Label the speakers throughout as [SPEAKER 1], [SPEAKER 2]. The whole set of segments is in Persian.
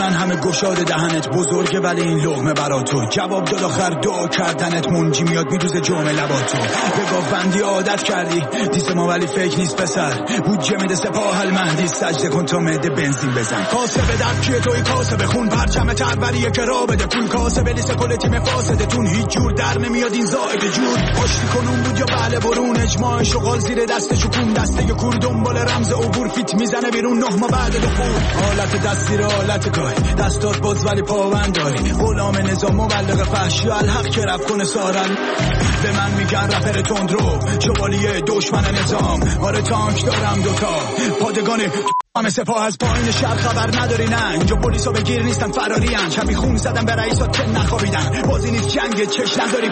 [SPEAKER 1] من همه گشاد دهنت بزرگه ولی این لقمه برا تو. جواب داد آخر دعا کردنت منجی میاد میدوزه جامعه لباتو. بگاه بندی عادت کردی دیس ما ولی فیک نیست پسر. بودجه میده سپاه المهدی سجده کن تا مده بنزین بزن. کاسه به دکیه توی کاسه بخون پرچم تروریه که را بده پول. کاسه به لیست کل تیم فاسده تون هیچ جور در نمیاد این زائد جور. پشتی کنون بود یا بله برون اجماع شغال زیر دست شکون. دسته ی کور دنبال رمز عبور فیت میزنه بیرون 9 ماه بعد دخول. حالت دستی رو حالت گاهی دستات باز ولی پاوند داری. غلام نظام مبلغ فحشی الحق که رفت کنه سارن. به من میگن رپر تندرو شوالیه دشمن نظام. آره تانک دارم دوتا پادگان همه سپاه از پایین شهر خبر نداری. نه اینجا پلیسا بگیر نیستن فراری ان. کمی خون زدن به رئیسات که نخوابیدن. بازی نیست جنگ چش نداری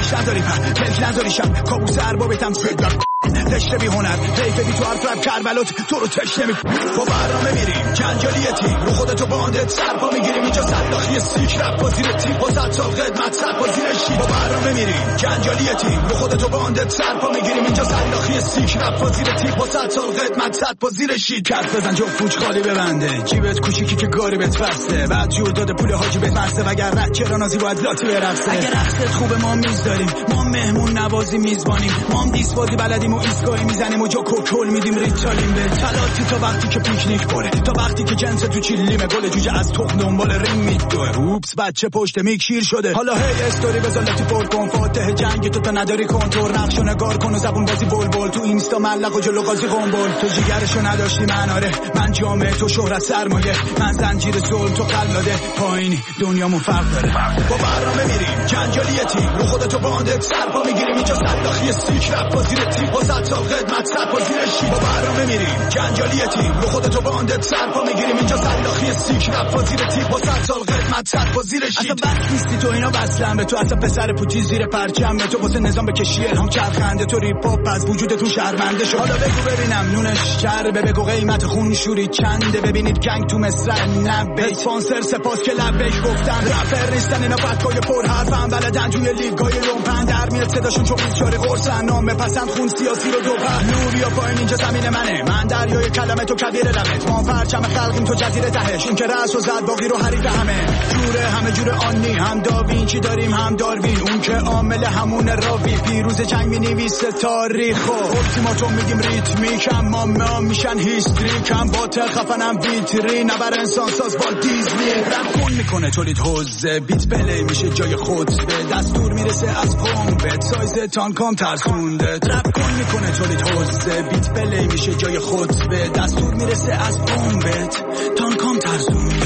[SPEAKER 1] پر پلک نداری شب کابوس اربابتم صدق رشته بی هنر حیفه بی تو حرف رب کربلات تو رو تشنه می. با برنامه میریم جنجالی تیم رو خودتو باندت سرپا میگیریم. اینجا سلاخی سیک رب با زیر تیم با 100 سال خدمت سر با زیر شی. با برنامه میریم جنجالی تیم رو خودتو باندت سرپا میگیریم. اینجا سلاخی سیک رب با زیر تیم با 100 سال خدمت سر با زیر شی. کف بزن جو فوج خالی ببنده جیبت کوچیکی که گاری بهت بسته. بعد جو داده پول حاجی بفسته وگر رد چرا نازی باید لاتی برقصه. اگه رقصت خوبه ما میز داریم ما مهمون نوازی میزبانیم. ما هم دیس بازی بلدیم و ایستگاهی میزنیم و جا کوکل میدیم ریچالیم به تلاتی. تا وقتی که پیکنیک بره تا وقتی که جنس تو چیلیمه گل جوجه از تخم دنبال رینگ میدوه. اوپس بچه پشت میک شیر شده حالا هی استوری بزالتی پر کن. فاتح جنگ تو تا نداری کنتور نقشو نگار کن و زبون بازی بلبل. تو اینستا ملق و جلو قاضی قنبل. تو جیگرشو نداشتی من آره من جامعه تو شهرت سرمایه. من زنجیر ظلم تو قلاده پایینی دنیامون فرق داره. با برنامه میریم جنجالی تیم رو خودتو باندت سرپا میگیریم. اینجا سلاخی سیک رپ با زیر تیم با 100 سال خدمت سر با زیر شی. با برنامه میریم جنجالی تیم رو خودتو باندت سرپا میگیریم. اینجا سلاخی سیک رپ با زیر تیم با 100 سال خدمت سر با زیر شی. اصلا بک نیستی تو اینا بسلم به تو اصلا پسر پوچی زیر پرچم به تو واسه نظام بکشی الهام چرخنده. تو ریپ هاپ از وجودتون شرمنده شو. حالا بگو ببینم نونش چربه بگو قیمت خون شوری چنده. ببینید گنگ تو مصر نه اسپانسر سپاس که لبش گفتن رپر نیستن اینا فکای پر حرفن. بلدن توی لیگای لومپن در میاد صداشون چون بیچاره قرصن. نام پسند خون سیاسی رو دو پهلو بیا پایین اینجا زمین منه. من دریای کلمه تو کبیر لبت ما پرچم خلقیم تو جزیره تهش. این که رأس و زد باقی رو حریف همه جوره همه جور آنی. هم داوینچی داریم هم داروین اون که عامل همون راوی. پیروز جنگ مینویسه تاریخو التیماتوم میگیم ریتمیک. اما ما میشن هیستریک هم باطل خفنم ویترین. نبر انسان ساز با دیزنی رپ کن میکنه تولید حوزه. بیت پلی میشه جای خود به دستور میرسه از پمپت. سایز تانکام ترسونده رپ کن میکنه تولید حوزه. بیت پلی میشه جای خود به دستور میرسه از پمپت. تانکام ترسونده.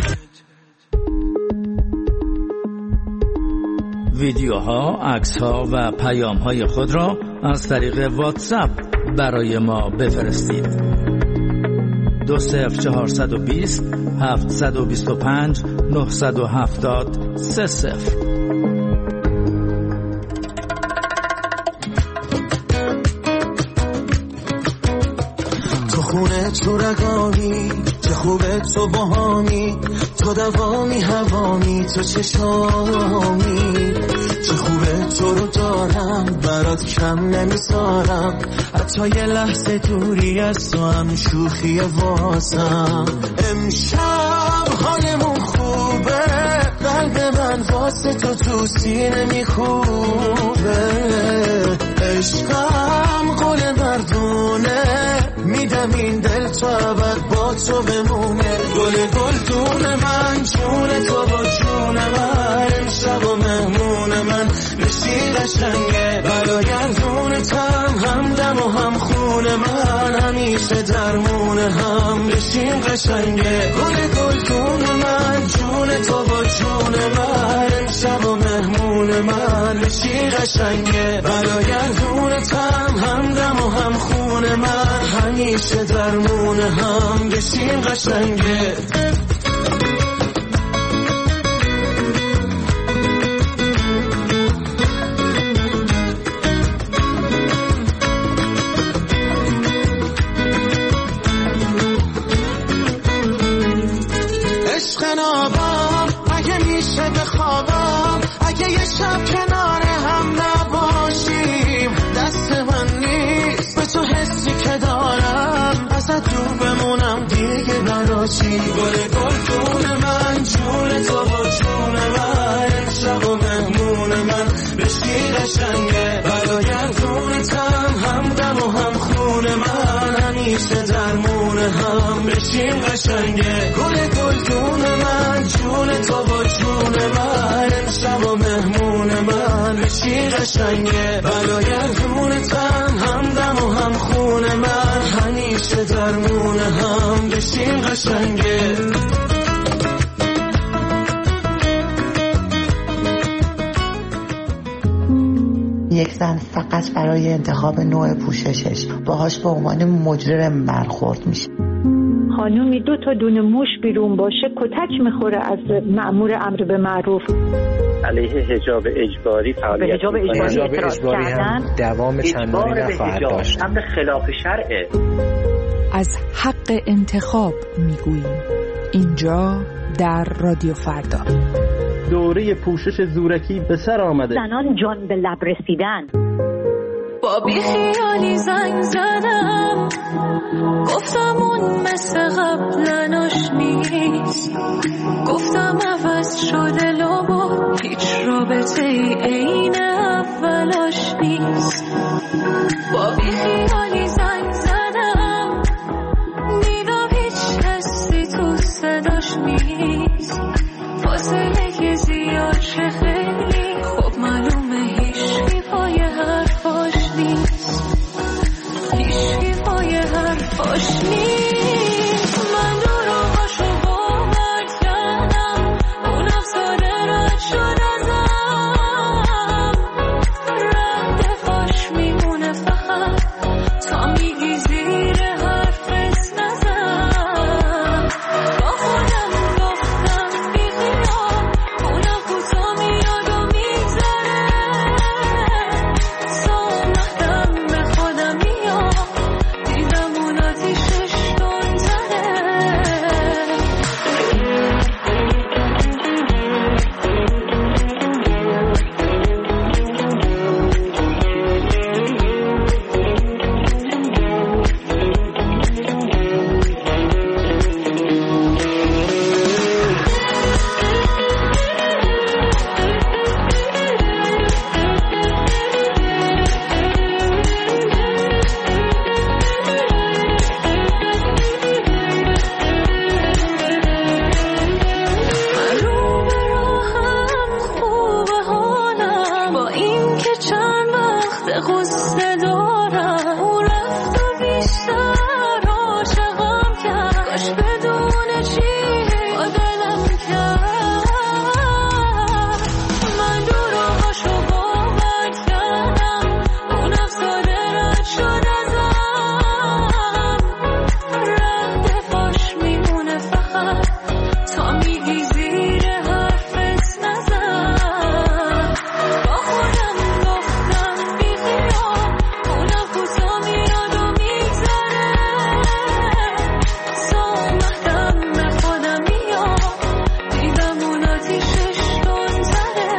[SPEAKER 2] ویدیوها، عکس‌ها و پیام‌های خود را از طریق واتساپ برای ما بفرستید. 20420 725 970 30.
[SPEAKER 3] تو خونه تو رگانی چه خوبه تو باهامی. تو دوامی هوامی تو چشامی. چه خوبه تو رو دارم برات کم نمیذارم. حتی یه لحظه دوری از تو هم شوخی واسم. امشب حالمون خوبه قلب من واسه تو سینه میخوبه. عشقم قول مردونه میدم این دل تو ابد با تو بمونه. گل دون من جون تو با جون من. امشب و مهمون من بشی قشنگه. برایندون تم همدم و هم خون من. همیشه درمون هم بشیم قشنگه. گل دون من جون تو با جون من. امشب و مهمون من بشی قشنگه. برایندون تم همدم و هم خون من. همیشه درمون هم بشیم قشنگه. عشق نابم اگه میشه بخوابم. اگه یه شب کنار هم نباشیم. دست من نیست به تو حسی که دارم. ازت دور بمونم دیگه نراشی. گل دون من بشین قشنگه گل گلدون من جون تو با جون من امشب و مهمون من بشین قشنگه برگردونتم همدم و هم خون من همیشه درمون هم بشین قشنگه
[SPEAKER 4] یک زن فقط برای انتخاب نوع پوششش باهاش به عنوان مجرم برخورد میشه.
[SPEAKER 5] خانومی 2 تا دونه موش بیرون باشه کتک میخوره از مأمور امر به معروف.
[SPEAKER 6] علیه حجاب اجباری فعالیت
[SPEAKER 5] به حجاب اجباری
[SPEAKER 6] هم
[SPEAKER 7] دوام چندانی نخواهد داشت.
[SPEAKER 6] امر خلاف شرعه.
[SPEAKER 8] از حق انتخاب میگوییم اینجا در رادیو فردا.
[SPEAKER 9] دوره پوشش زورکی به سر آمده.
[SPEAKER 5] زنان جان به لب رسیدن.
[SPEAKER 10] با بی خیالی زنگ زدم گفتم اون مثل قبلا آشنیست گفتم عوض شده لابا هیچ رابطه ای عین اولاش نیست با بی خیالی زنگ زدم دیدم هیچ حسی تو صداش نیست فاصله که زیاد شه خیلی خب معلومه هیچی پای حرفاش نیست هیچی پای حرفاش نیست من دوراهاشو باور کردم اون افساده رد شد ازم ردفاش میمونه فقط تا میگی زیر حرفت نزن با خودم گفتم بی خیال اونم کوتا میاد و میگذره سامحتم به خودم میاد دیدم اون آتیشش تندتره غصه دارم او رفت و بیشتر عاشقم کرد کاش بدون چی با دلم کرد من دوراهاشو باور کردم اون افساده رد شد ازم ردفاش میمونه فقط تا میگی زیر حرفت نزن با خودم گفتم بی خیال اونم کوتا میاد و میگذره سامحتم به خودم میاد دیدم اون آتیشش تندتره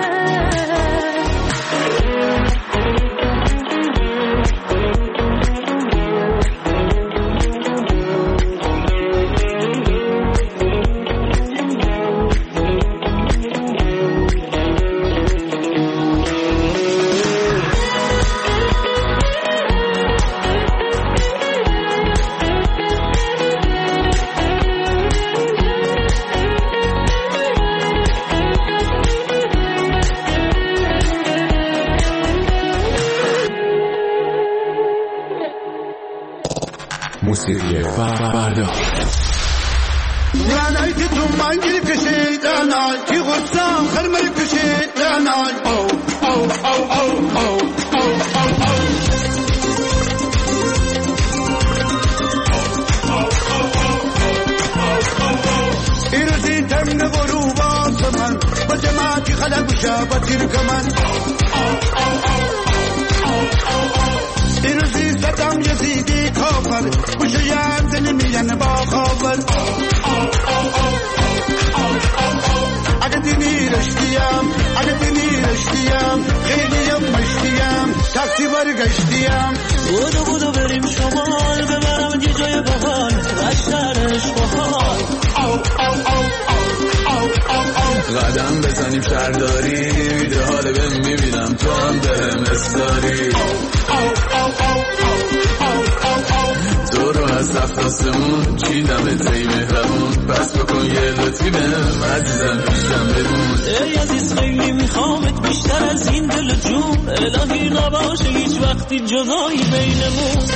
[SPEAKER 1] موسیقی فردا
[SPEAKER 3] رانای تو من گیر کشید رانای کی غصام خرمر کشید رانای او او او او او او او ایرزی تمن غروبات من با جماعتی خلق شابتیر کمن ایرزی ستم یزیدی کافر بشیان زنی میان با خافر اگه دینی رشتیم خیلیم مشتیم تاکسی برگشتیم بودو بریم شمال ببرم دی جای بحال رشترش بحال
[SPEAKER 1] قدم بزنیم شهرداری ویدیو حال بهم میبینم تو هم بهم استاری تو رو از
[SPEAKER 11] رفت آسمون چیدمت ای مهربون بس بکن یه لطفی بهم عزیزم پیشم بمون
[SPEAKER 12] ای عزیز خیلی میخوامت بیشتر از این دل جون الهی نباشه هیچ وقتی جدایی بینمون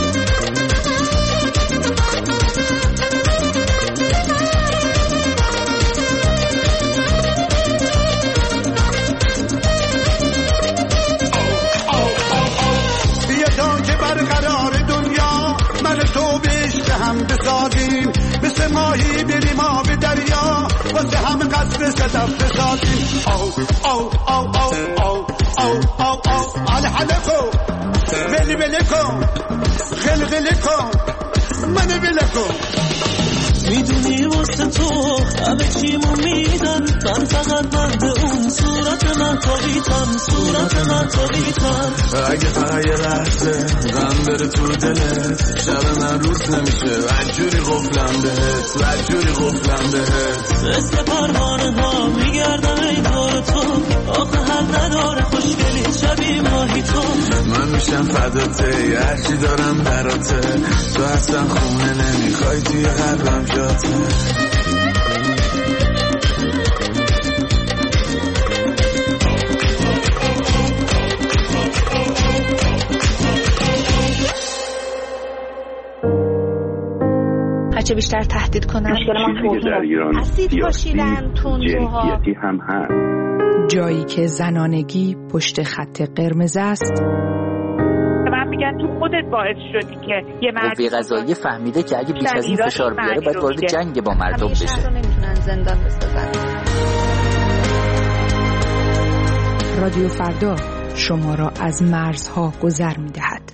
[SPEAKER 13] هم بسازیم مثل ماهی بریم آب دریا واسه هم قصر صدف بسازیم او او او او او او او او آل حلقو ولی ولی کن غلغلی کن منو بله کن
[SPEAKER 12] میدونی واسه تو همه چیمو میدن من فقط مرد اون صورت من تابیتم صورت من تابیتم
[SPEAKER 11] اگه فقط یه لحظه غم بره تو دلت شب من روز نمیشه بدجوری غفلم بهت بدجوری غفلم بهت
[SPEAKER 12] مثل پروانه ها میگردم ای دور تو آخه حل نداره خوشگلی شبیه ماهی تو
[SPEAKER 11] من میشم فداته هرچی دارم براته تو اصلا خونه نمیخوای توی قلبم جاته
[SPEAKER 14] هرچه بیشتر تهدید کنن
[SPEAKER 15] در ایران سیاسی جنسیتی هم هست
[SPEAKER 8] جایی که زنانگی پشت خط قرمز است
[SPEAKER 5] من میگن تو خودت باعث شدی که یه مرد
[SPEAKER 16] قوه قضاییه فهمیده که اگه بیش از این فشار بیاره باید وارد جنگ با مردم بشه
[SPEAKER 14] نمیتونن زندان بسازن.
[SPEAKER 8] رادیو فردا شما را از مرزها گذر می‌دهد.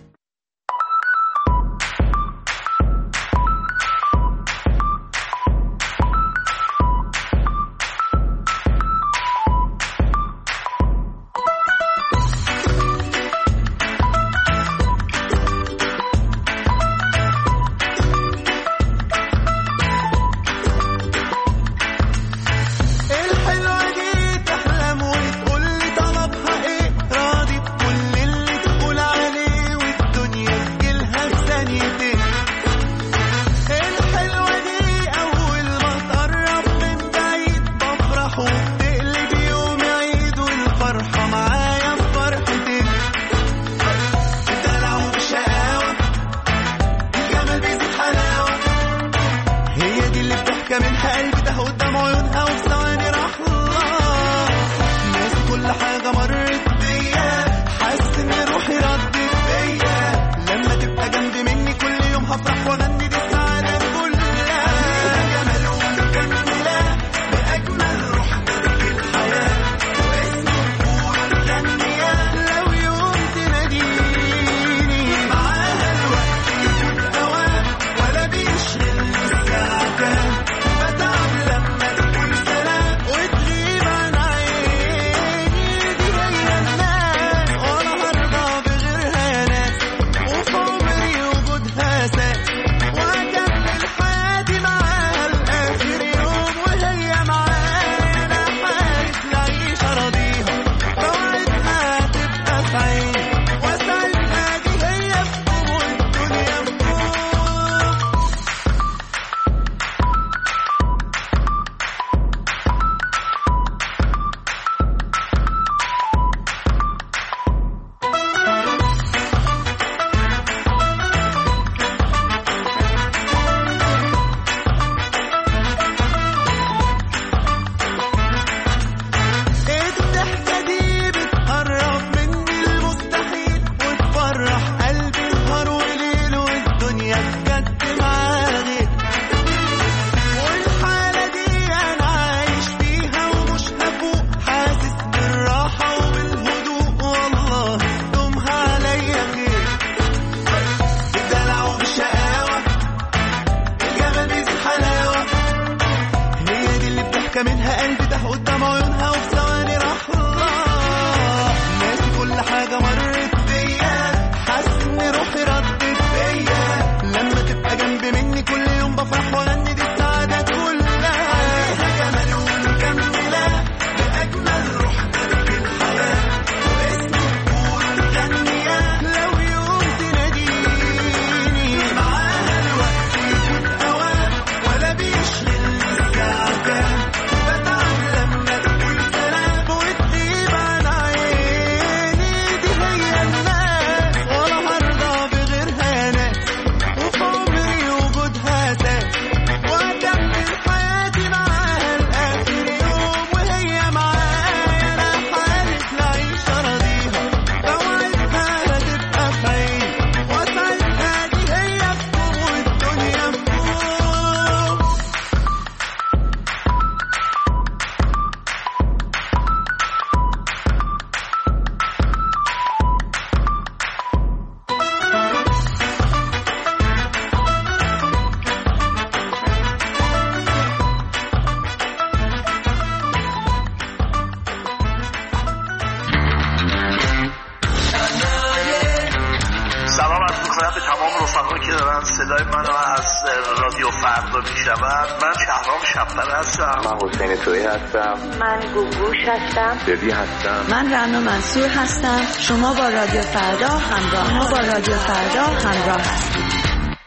[SPEAKER 17] بازی شود. من شهرام شب‌بر هستم.
[SPEAKER 18] من حسین تویی هستم.
[SPEAKER 5] من گوگوش هستم.
[SPEAKER 18] ببی هستم.
[SPEAKER 19] من رنا منصور هستم. شما با رادیو فردا همراه هستید.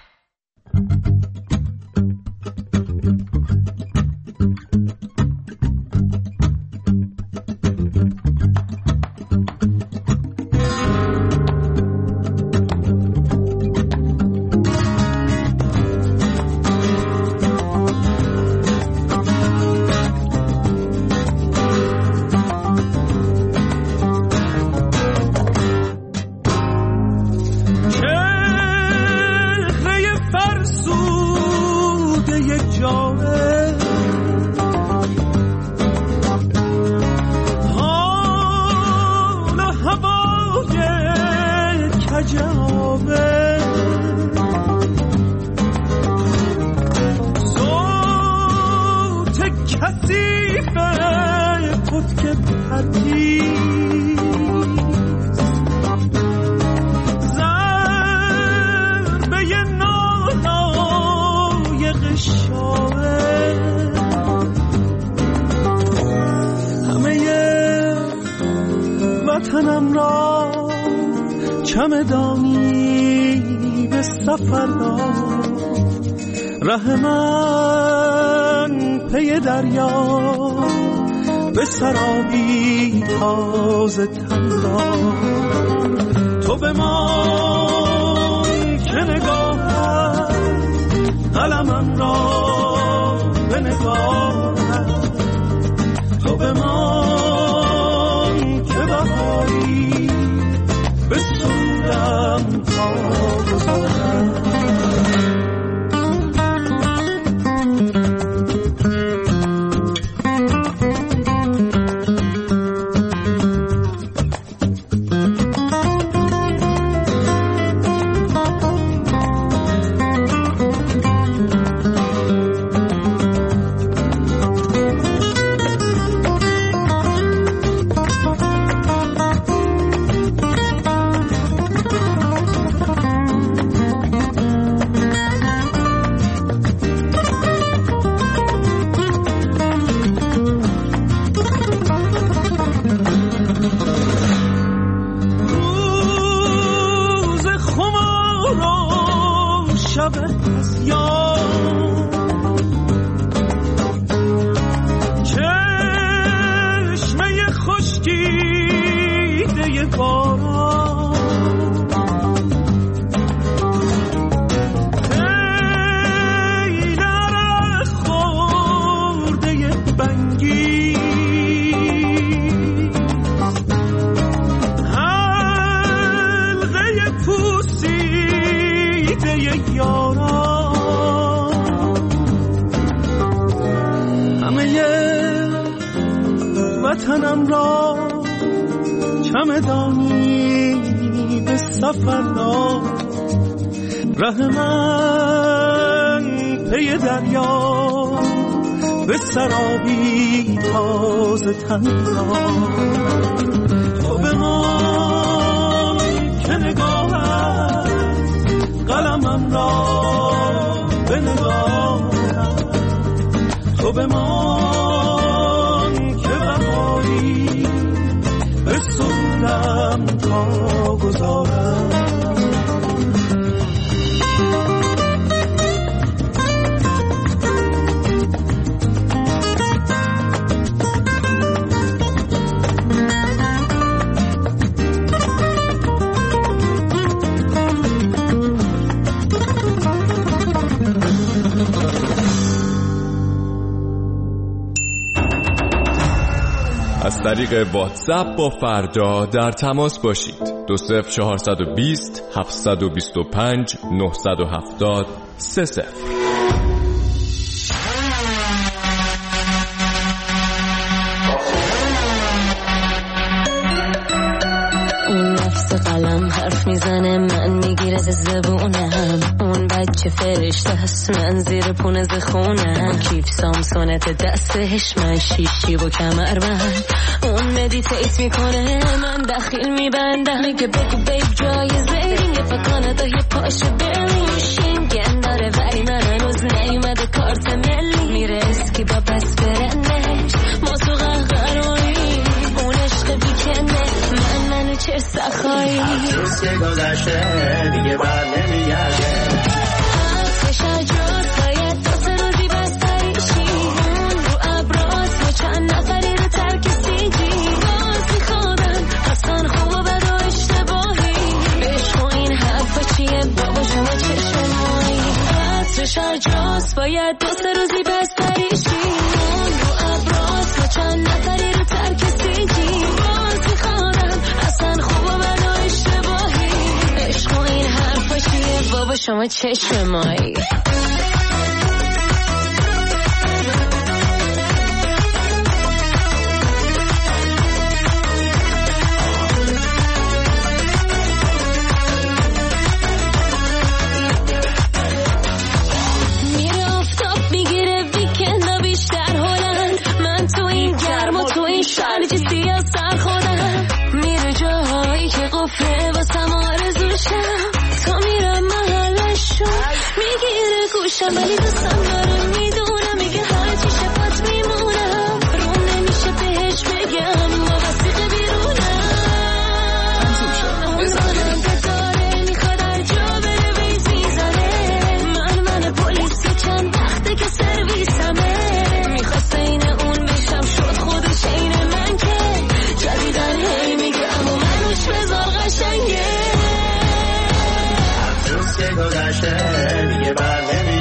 [SPEAKER 12] وطنم را چمدانی به سفر داد، ره من پی دریا به سرابی تازه تن داد. تو به من که نگاهت قلمم را به نگاهت، تو به من که بهاری به سودم تا گذارم. وطنم را چمدانی به سفر داد، ره من پی دریا به سرابی تازه تن داد. تو به من که نگاهت قلمم را به نگاهت، تو به من که بهاری به سودم تا گذارم.
[SPEAKER 20] از طریق واتساپ با فردا در تماس باشید. 20420 725 970 30.
[SPEAKER 10] اون نفس قلم حرف میزنه، من میگیره زبونم. اون بچه فرشته هست، من زیر پونه خونم. کیف سامسونت دستش، من شیشی و کمربند. اون مدیتیت میکنه، من دخیل میبندم. میگه بگو بیب جایزه اینگه، فکانه تا یه پاشه بریم شینگن داره، ولی من هنوز نیومده کارت ملی میره اسکی با پس برنش ما تو قهقرایی اون عشق بیکنه منو چه سخایی
[SPEAKER 3] افسوس که گذشته دیگه بر نمیگرده
[SPEAKER 10] عطر شجاعت باید دو سه روزی بستریشی اون رو ابراز با چند نفری رو ترک سیجی باز میخوادم اصلا خوب و بد و اشتباهی عشق و این حرفا چیه بابا شما چشمایی عطر شجاعت باید دو سه روزی بستریشی اون رو ابراز با چند نفری رو ترک سیجی باز میخوادم اصلا خوب و بد و اشتباهی عشق و این حرفا چیه بابا شما چشمایی ولی دوستم داره میدونم میگه هرچی شفت میمونم روم نمیشه بهش بگم با وسیقه بیرونم اون که داره میخواد هر جا بره ویز میزنه من پلیسی چند وقته که سرویسمه میخواست این اون بشم شد خودش این من که جدیدن هی میگه اما منوش بذار قشنگه
[SPEAKER 3] افسوس که گذشته دیگه بر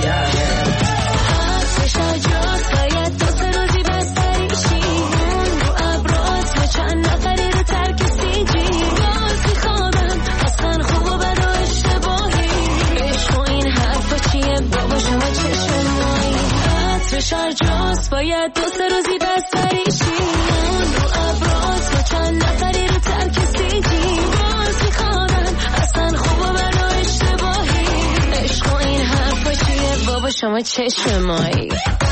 [SPEAKER 10] شرجاست باید دو سه روزی بستریشی اون رو ابراز با چند نفری رو ترک سیجی باز میخوادم اصلا خوب و بد و اشتباهی عشق و این حرفا چیه بابا شما چشمایی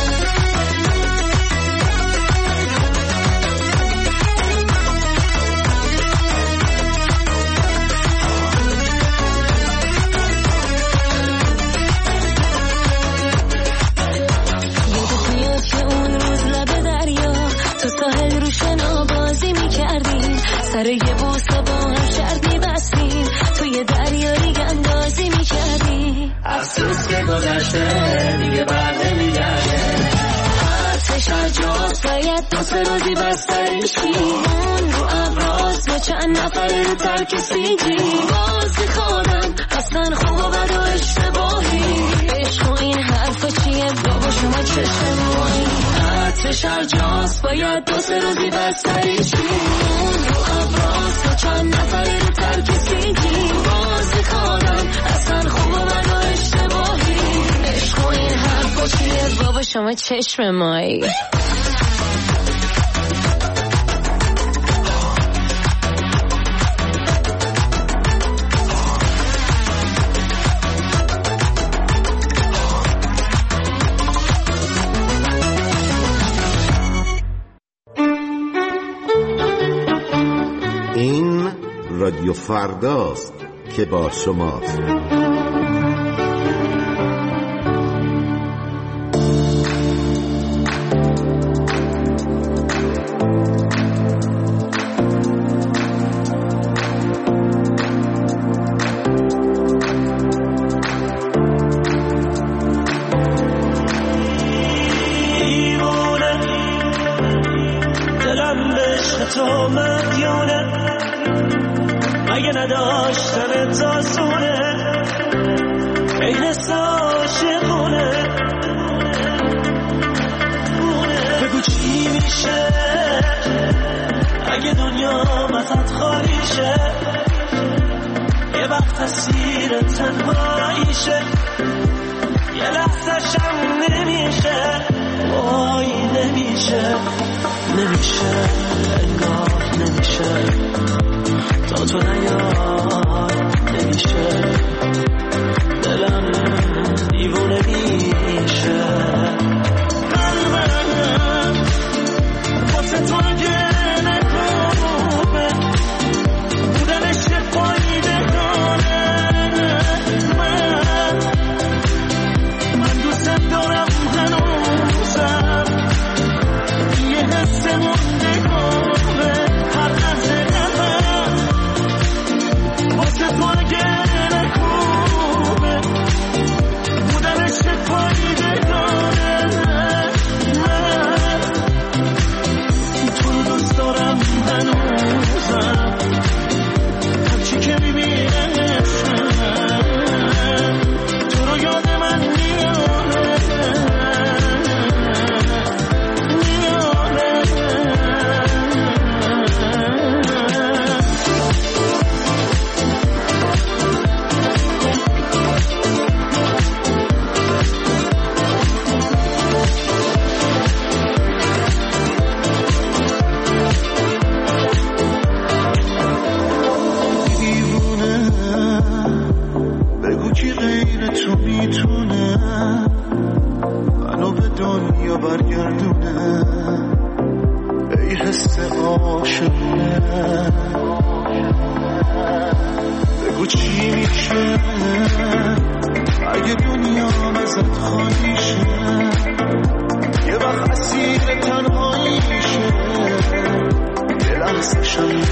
[SPEAKER 10] سر یه بوسه با هم شرط می‌بستیم توی دریا ریگ اندازی می‌کردیم
[SPEAKER 3] افسوس که گذشته دیگه بر نمیگرده
[SPEAKER 10] عطر شجاعت باید دو سه روزی بستریشی اون رو ابراز با چند نفری رو ترک سیجی باز میخوادم اصلا خوب و بد و اشتباهی عشق و این حرفا چیه بابا شما چشمایی عطر شجاعت باید دو سه روزی بستریشی اون رو ابراز با چند نفری رو ترک سیجی باز میخوادم اصلا خوب و بد و اشتباهی عشق و این حرفا چیه بابا شما چشمایی
[SPEAKER 21] این رادیو فرداست که با شماست.
[SPEAKER 3] گردونه ای حس عاشقونه بگو چی میشه اگه دنیا ازت خالی شه یه وقت اسیر تنهایی شه یه لحظه شم